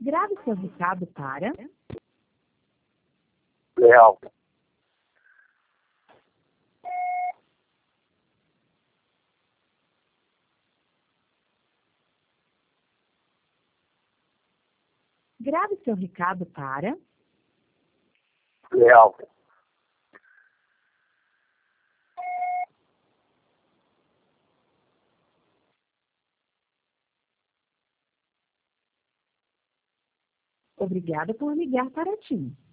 Grave seu recado para... Leal. Grave seu recado para... Leal. Obrigada por ligar para a TIM.